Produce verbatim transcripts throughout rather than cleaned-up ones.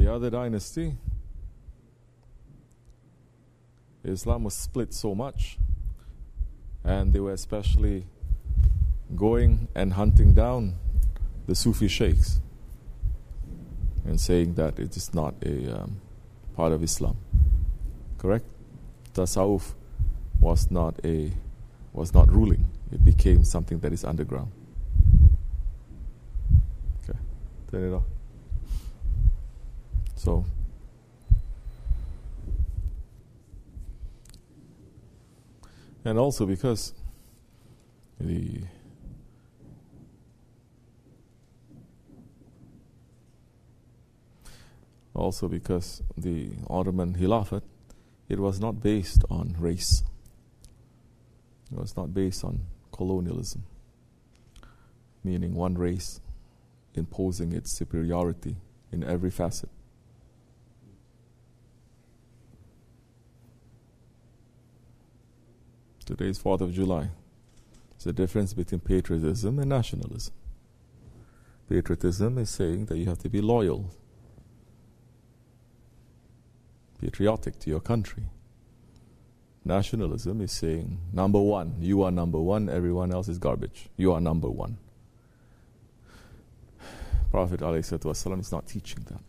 the other dynasty, Islam was split so much, and they were especially going and hunting down the Sufi sheikhs and saying that it is not a um, part of Islam. Correct? Tasawwuf was not a was not ruling. It became something that is underground. Okay, turn it off. So, and also because the also because the Ottoman Khilafat, it was not based on race. It was not based on colonialism, meaning one race imposing its superiority in every facet. Today is fourth of July. It's the difference between patriotism and nationalism. Patriotism is saying that you have to be loyal, patriotic to your country. Nationalism is saying, number one, you are number one, everyone else is garbage. You are number one. Prophet ﷺ is not teaching that.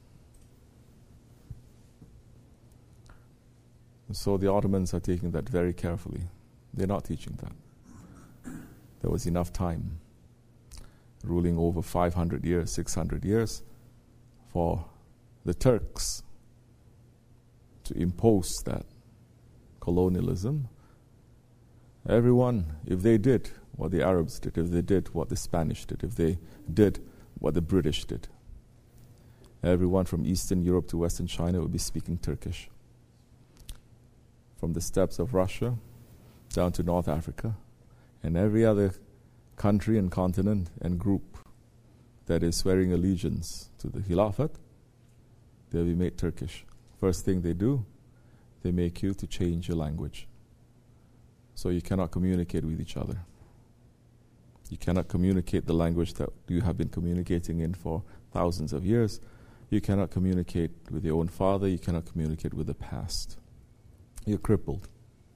And so the Ottomans are taking that very carefully. They're not teaching that. There was enough time, ruling over five hundred years, six hundred years, for the Turks to impose that colonialism. Everyone, if they did what the Arabs did, if they did what the Spanish did, if they did what the British did, everyone from Eastern Europe to Western China would be speaking Turkish. From the steppes of Russia down to North Africa, and every other country and continent and group that is swearing allegiance to the Khilafat, they'll be made Turkish. First thing they do, they make you to change your language. So you cannot communicate with each other. You cannot communicate the language that you have been communicating in for thousands of years. You cannot communicate with your own father. You cannot communicate with the past. You're crippled.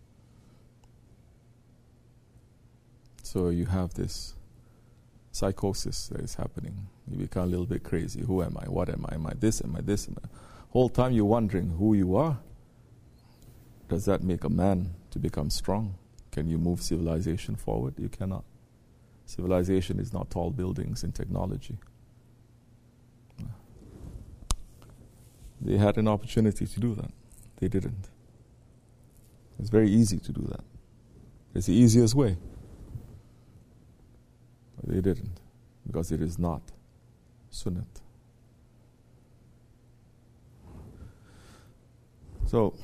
So you have this psychosis that is happening. You become a little bit crazy. Who am I? What am I? Am I this? Am I this? Am I? Whole time you're wondering who you are. Does that make a man to become strong? Can you move civilization forward? You cannot. Civilization is not tall buildings and technology. They had an opportunity to do that. They didn't. It's very easy to do that. It's the easiest way. But they didn't, because it is not Sunnat. So,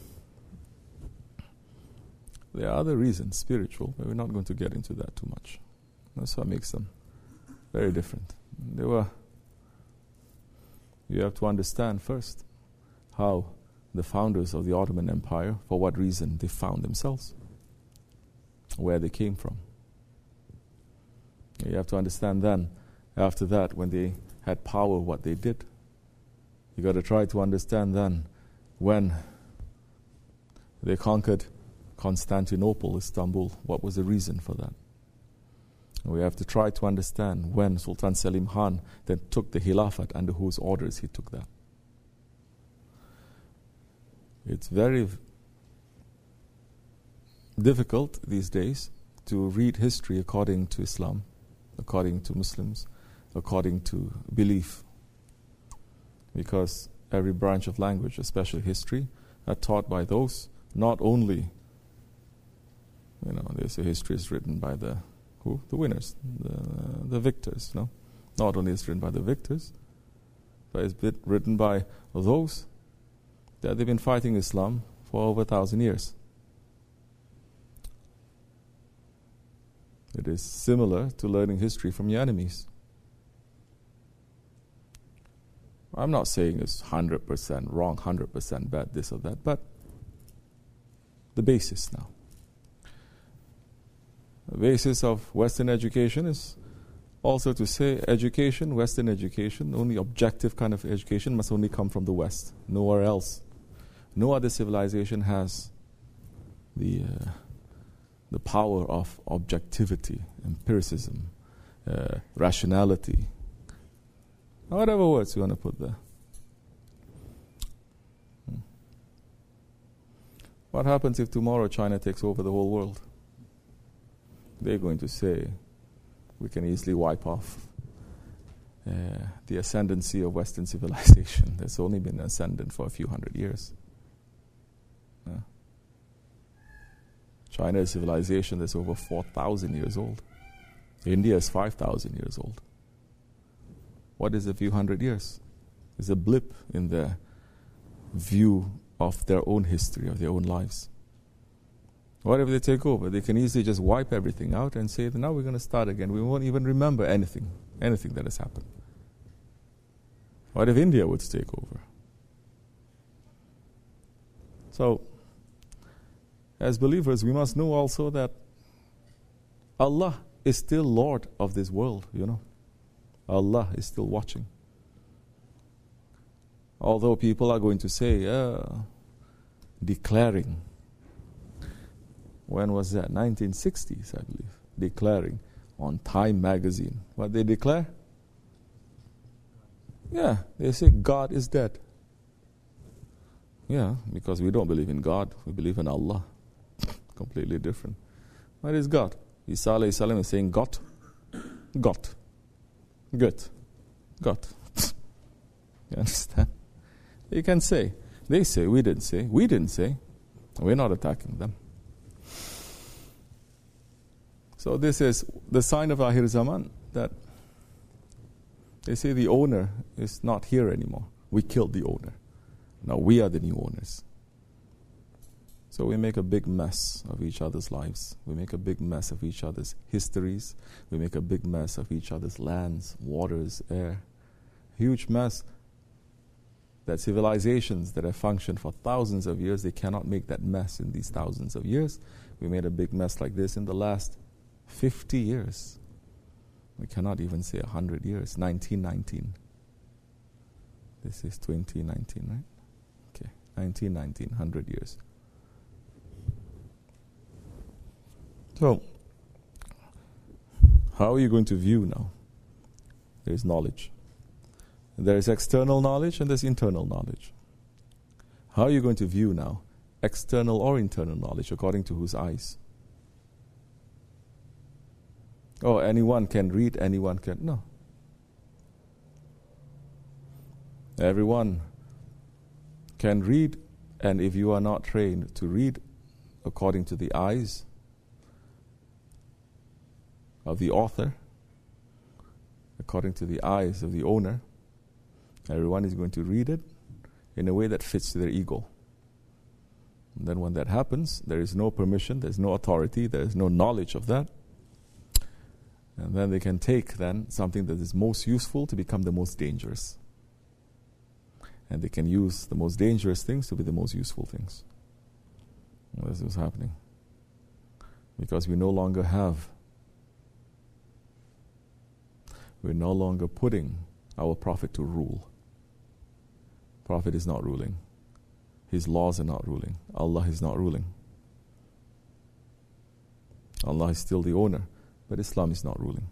there are other reasons, spiritual, but we're not going to get into that too much. That's what makes them very different. They were, you have to understand first how the founders of the Ottoman Empire, for what reason they found themselves, where they came from. You have to understand then, after that, when they had power, what they did. You got to try to understand then, when they conquered Constantinople, Istanbul, what was the reason for that? And we have to try to understand when Sultan Selim Khan then took the Khilafat, under whose orders he took that. It's very difficult these days to read history according to Islam, according to Muslims, according to belief. Because every branch of language, especially history, are taught by those, not only, you know, they say history is written by the who? The winners, the, the victors, no? Not only is it written by the victors, but it's been written by those that they've been fighting Islam for over a thousand years. It is similar to learning history from your enemies. I'm not saying it's one hundred percent wrong, one hundred percent bad, this or that, but the basis now. The basis of Western education is also to say education, Western education, only objective kind of education must only come from the West, nowhere else. No other civilization has the uh, the power of objectivity, empiricism, uh, rationality, whatever words you want to put there. Hmm. What happens if tomorrow China takes over the whole world? They're going to say, we can easily wipe off uh, the ascendancy of Western civilization. There's only been ascendant for a few hundred years. Yeah. China is a civilization that's over four thousand years old. India is five thousand years old. What is a few hundred years? It's a blip in their view of their own history, of their own lives. Whatever they take over, they can easily just wipe everything out and say, now we're going to start again. We won't even remember anything, anything that has happened. What if India would take over? So, as believers, we must know also that Allah is still Lord of this world, you know. Allah is still watching. Although people are going to say, uh, declaring, when was that? nineteen sixties, I believe. Declaring on Time magazine. What they declare? Yeah, they say God is dead. Yeah, because we don't believe in God. We believe in Allah. Completely different. What is God? Isa alayhi salam is saying God. God. Good. God. You understand? You can say. They say, we didn't say. We didn't say. We're not attacking them. So this is the sign of Akhir Zaman, that they say the owner is not here anymore. We killed the owner. Now we are the new owners. So we make a big mess of each other's lives. We make a big mess of each other's histories. We make a big mess of each other's lands, waters, air. Huge mess that civilizations that have functioned for thousands of years, they cannot make that mess in these thousands of years. We made a big mess like this in the last fifty years. We cannot even say one hundred years. nineteen nineteen. This is twenty nineteen, right? Okay, nineteen nineteen, one hundred years. So, how are you going to view now? There is knowledge. There is external knowledge and there's internal knowledge. How are you going to view now? External or internal knowledge, according to whose eyes? Oh, anyone can read, anyone can... No. Everyone can read, and if you are not trained to read according to the eyes of the author, according to the eyes of the owner, everyone is going to read it in a way that fits their ego. And then when that happens, there is no permission, there is no authority, there is no knowledge of that. And then they can take then something that is most useful to become the most dangerous. And they can use the most dangerous things to be the most useful things. And this is happening. Because we no longer have, we're no longer putting our Prophet to rule. Prophet is not ruling. His laws are not ruling. Allah is not ruling. Allah is still the owner. But Islam is not ruling.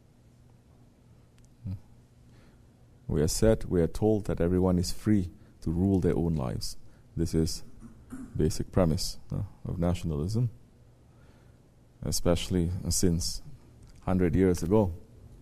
We are said, we are told that everyone is free to rule their own lives. This is basic premise uh, of nationalism, especially since one hundred years ago.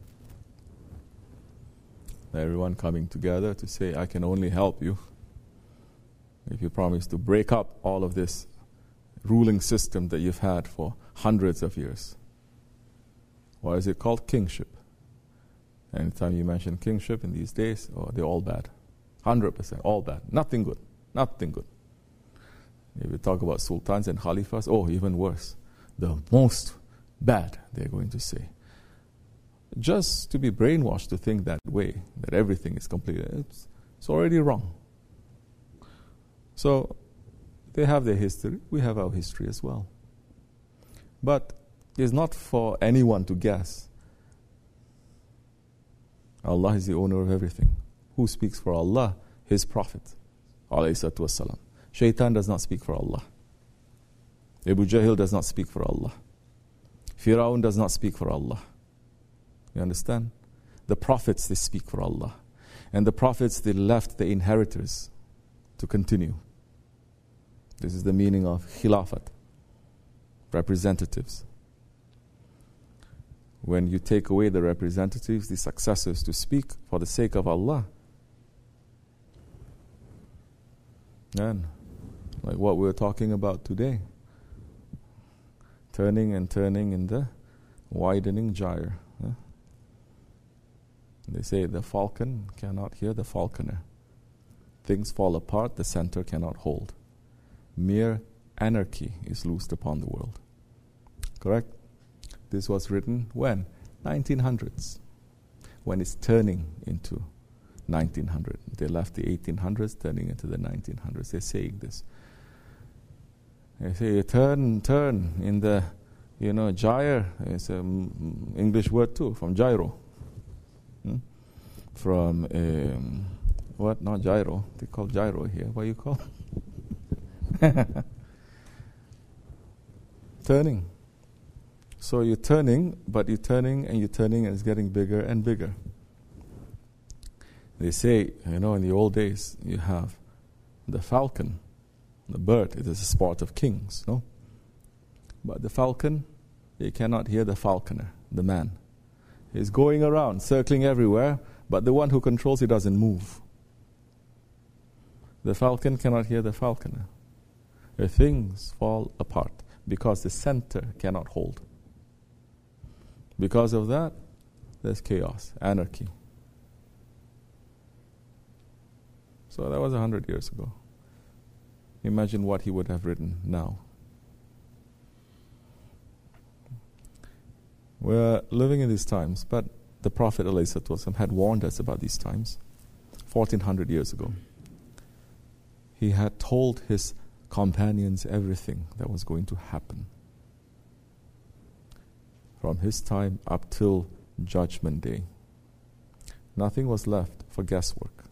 Everyone coming together to say, I can only help you if you promise to break up all of this ruling system that you've had for hundreds of years. Why is it called kingship? Anytime you mention kingship in these days, oh, they're all bad. one hundred percent, all bad. Nothing good. Nothing good. If you talk about sultans and khalifas, oh, even worse. The most bad, they're going to say. Just to be brainwashed to think that way, that everything is completely, it's, it's already wrong. So, they have their history, we have our history as well. But it's not for anyone to guess Allah is the owner of everything. Who speaks for Allah? His Prophet, alayhi salatu wasalam. Shaitan does not speak for Allah. Abu Jahl does not speak for Allah. Firaun does not speak for Allah. You understand? The prophets, they speak for Allah. And the prophets, they left the inheritors to continue. This is the meaning of khilafat, representatives. When you take away the representatives, the successors, to speak for the sake of Allah, and like what we're talking about today, turning and turning in the widening gyre. Huh? They say the falcon cannot hear the falconer. Things fall apart, the center cannot hold. Mere anarchy is loosed upon the world. Correct? This was written when? nineteen hundreds. When it's turning into nineteen hundred. They left the eighteen hundreds, turning into the nineteen hundreds. They're saying this. They say, turn, turn in the, you know, gyre. It's an English word too, from gyro. Hmm? From, um, what? Not gyro. They call gyro here. What do you call? Turning. So you're turning, but you're turning and you're turning and it's getting bigger and bigger. They say, you know, in the old days, you have the falcon, the bird. It is a sport of kings, no? But the falcon, you cannot hear the falconer, the man. He's going around, circling everywhere, but the one who controls it doesn't move. The falcon cannot hear the falconer. The things fall apart because the center cannot hold. Because of that, there's chaos, anarchy. So that was a hundred years ago. Imagine what he would have written now. We're living in these times, but the Prophet ﷺ had warned us about these times fourteen hundred years ago. He had told his companions everything that was going to happen from his time up till Judgment Day. Nothing was left for guesswork.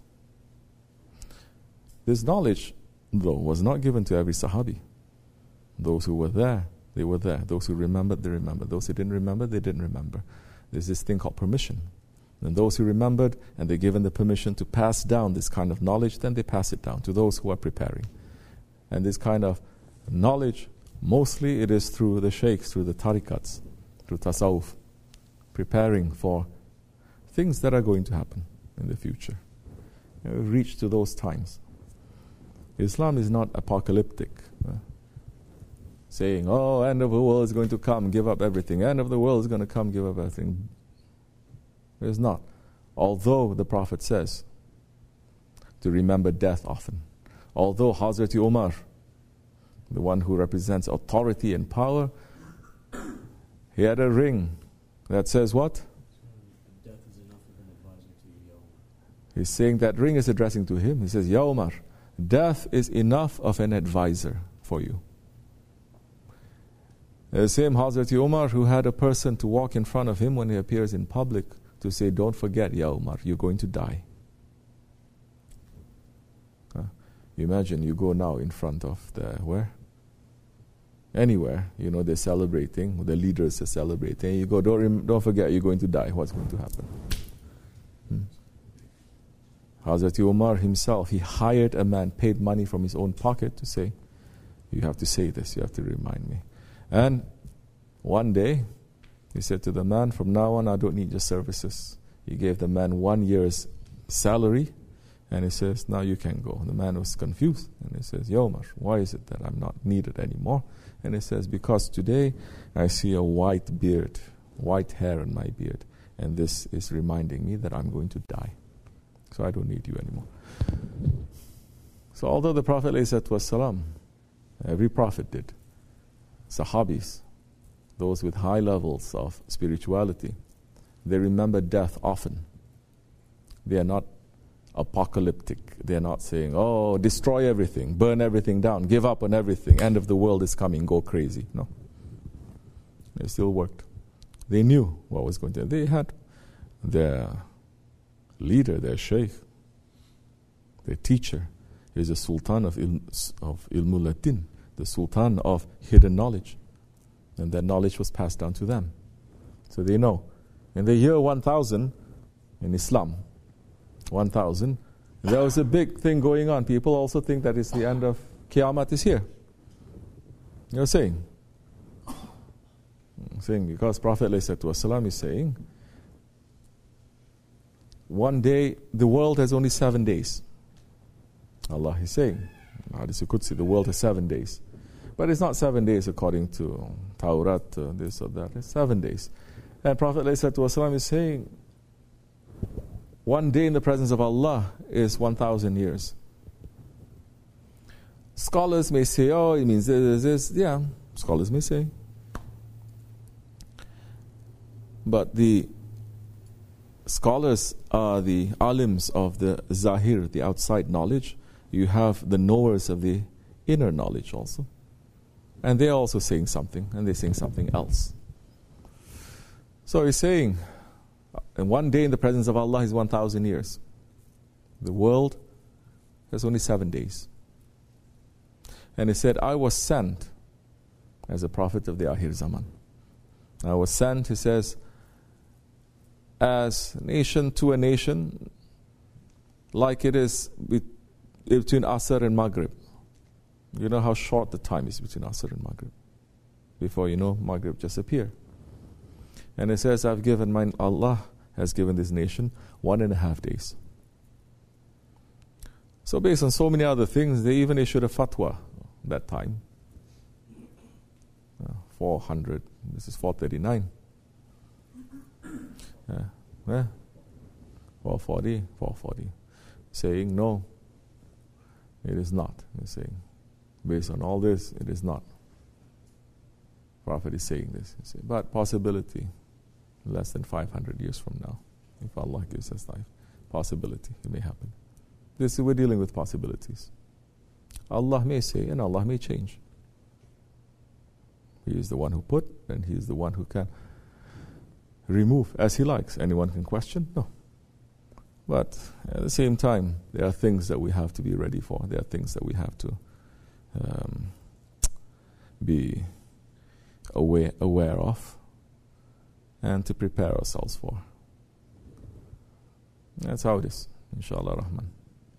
This knowledge, though, was not given to every Sahabi. Those who were there, they were there. Those who remembered, they remembered. Those who didn't remember, they didn't remember. There's this thing called permission. And those who remembered and they're given the permission to pass down this kind of knowledge, then they pass it down to those who are preparing. And this kind of knowledge, mostly it is through the sheikhs, through the tariqats, through tasawwuf, preparing for things that are going to happen in the future. You know, we've reached to those times. Islam is not apocalyptic, uh, saying, oh, end of the world is going to come, give up everything. End of the world is going to come, give up everything. It is not. Although the Prophet says to remember death often. Although Hazrat Umar, the one who represents authority and power, he had a ring that says what? Death is enough of an advisor to you, Ya Umar. He's saying that ring is addressing to him. He says, Ya Umar, death is enough of an advisor for you. The same Hazrat Umar who had a person to walk in front of him when he appears in public to say, don't forget, Ya Umar, you're going to die. Uh, imagine you go now in front of the, where? Anywhere, you know, they're celebrating, the leaders are celebrating. You go, don't, rem- don't forget, you're going to die. What's going to happen? Hmm? Hazrat Umar himself, he hired a man, paid money from his own pocket to say, you have to say this, you have to remind me. And one day, he said to the man, from now on, I don't need your services. He gave the man one year's salary, and he says, now you can go. The man was confused, and he says, Ya Umar, why is it that I'm not needed anymore? And he says, because today I see a white beard, white hair on my beard, and this is reminding me that I'm going to die. So I don't need you anymore. So although the Prophet ﷺ, every prophet did, Sahabis, those with high levels of spirituality, they remember death often. They are not apocalyptic. They are not saying, oh, destroy everything, burn everything down, give up on everything, end of the world is coming, go crazy. No. They still worked. They knew what was going to happen. They had their leader, their sheikh, their teacher, is the Sultan of, il, of Ilmul Ladin, the Sultan of hidden knowledge. And that knowledge was passed down to them. So they know. In the year one thousand, in Islam, one thousand, there was a big thing going on. People also think that it's the end of Qiyamah is here. You're saying? Saying because Prophet ﷺ is saying, one day, the world has only seven days. Allah is saying, Hadith Qudsi, the world has seven days. But it's not seven days according to Tawrat, uh, this or that. It's seven days. And Prophet ﷺ is saying, one day in the presence of Allah is one thousand years. Scholars may say, oh, it means this, this. Yeah, scholars may say. But the scholars are the alims of the zahir, the outside knowledge. You have the knowers of the inner knowledge also. And they're also saying something, and they're saying something else. So he's saying, and one day in the presence of Allah is one thousand years. The world has only seven days. And he said, I was sent as a prophet of the Akhir Zaman. I was sent, he says, as nation to a nation, like it is between Asr and Maghrib. You know how short the time is between Asr and Maghrib. Before you know, Maghrib just appear. And it says, I've given mine, Allah has given this nation one and a half days. So based on so many other things, they even issued a fatwa that time. Uh, four hundred, this is four thirty-nine. Yeah, yeah. four forty, four forty. Saying, no, it is not. He's saying, based on all this, it is not. Prophet is saying this. Saying, but possibility, less than five hundred years from now, if Allah gives us life, possibility, it may happen. This, we're dealing with possibilities. Allah may say, and Allah may change. He is the one who put, and He is the one who can remove as He likes. Anyone can question? No. But at the same time, there are things that we have to be ready for. There are things that we have to um, be aware, aware of and to prepare ourselves for. That's how it is, inshallah Rahman.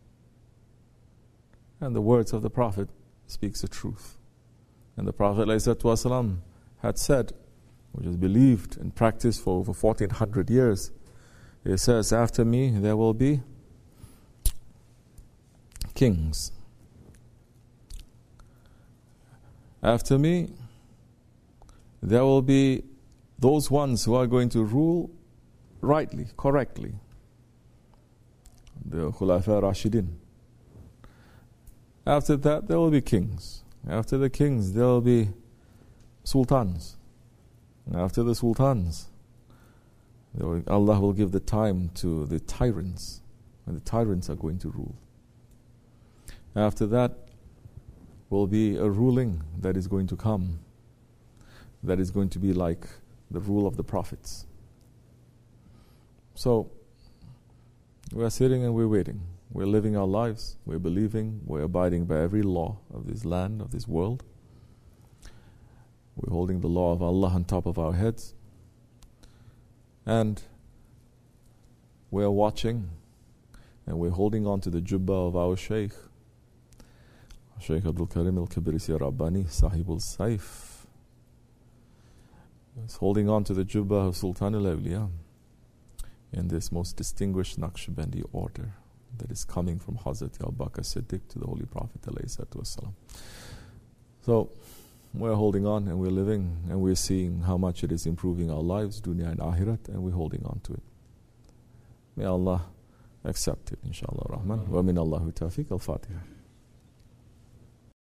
And the words of the Prophet speaks the truth. And the Prophet ﷺ had said, which is believed and practiced for over fourteen hundred years, it says, after me there will be kings. After me there will be those ones who are going to rule rightly, correctly. The Khulafa Rashidin. After that there will be kings. After the kings there will be sultans. After the sultans, will, Allah will give the time to the tyrants, and the tyrants are going to rule. After that will be a ruling that is going to come, that is going to be like the rule of the prophets. So, we are sitting and we're waiting. We're living our lives, we're believing, we're abiding by every law of this land, of this world. We're holding the law of Allah on top of our heads. And we're watching and we're holding on to the jubbah of our Shaykh. Shaykh Abdul Karim al-Kibrisi Rabbani, Sahibul Saif. He's holding on to the jubbah of Sultan al-Awliya in this most distinguished Naqshbandi order that is coming from Hazrat Abu Bakr Siddiq to the Holy Prophet ﷺ. So, we're holding on and we're living and we're seeing how much it is improving our lives, dunya and akhirat, and we're holding on to it. May Allah accept it, inshallah rahman. Wa min Allahu tawfiq. Al-Fatiha.